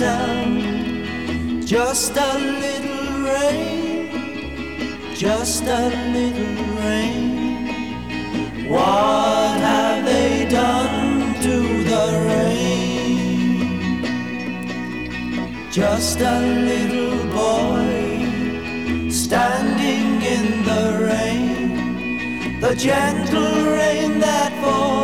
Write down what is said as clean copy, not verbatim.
sound. Just a little rain, just a little rain. What have they done to the rain? Just a little boy standing in the rain, the gentle rain that falls